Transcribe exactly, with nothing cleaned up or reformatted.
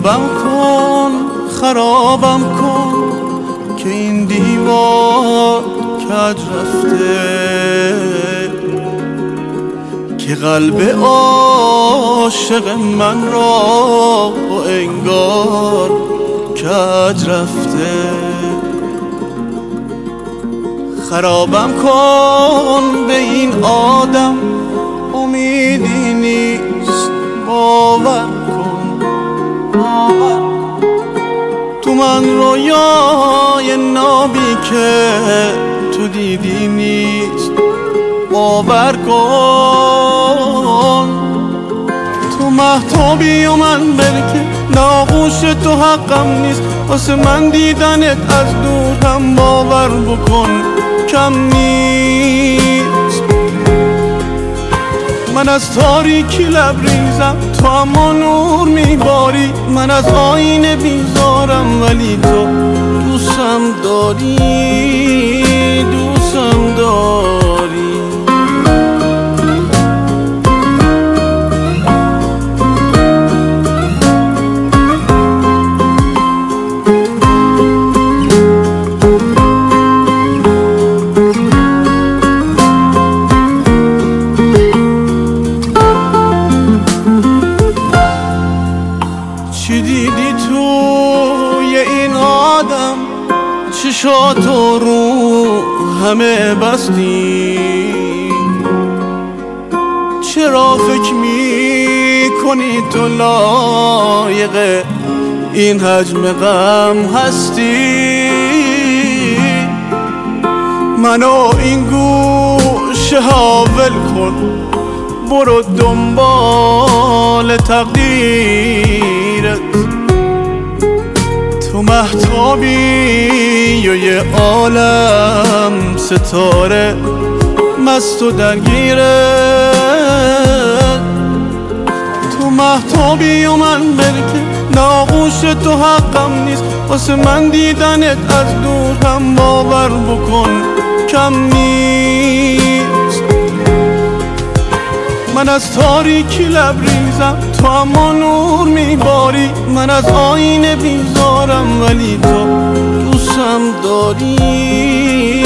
خرابم کن خرابم کن که این دیوار کج رفته، که قلب عاشق من را انگار کج رفته. خرابم کن به این آدم امیدی نیست، باور کن باور کن تو من رویای نابی که تو دیدی نیست، باور کن تو مهتابی و من برکه ناغوش تو حقم نیست، واسه من دیدنت از دور هم باور بکن کم نیست. من از تاریکی لبریزم تو اما نور میباری، من از آینه بیزارم ولی تو دوستم داری دوستم داری. چی دیدی توی این آدم چشاتو رو همه بستی، چرا فکر میکنی تو لایق این حجم غم هستی؟ منو این گوشه ها ول کن، برو دنبال تقدیرت، تو مهتابی و یه عالم ستاره مست و درگیرت، تو مهتابی و من برکه ناغوش تو حقم نیست، واسه من دیدنت از دور هم باور بکن کم نیست. من از تاریکی لبریزم تو اما نور میباری، من از آینه بیزارم ولی تو دوستم داری